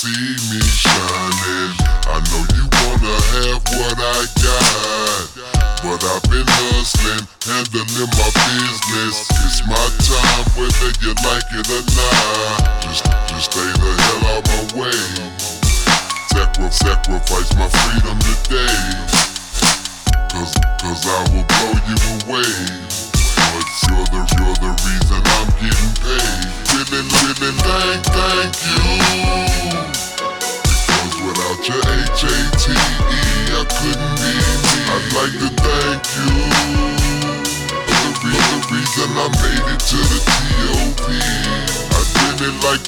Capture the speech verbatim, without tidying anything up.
see me shining. I know you wanna have what I got, but I've been hustling, handling my business. It's my time whether you like it or not.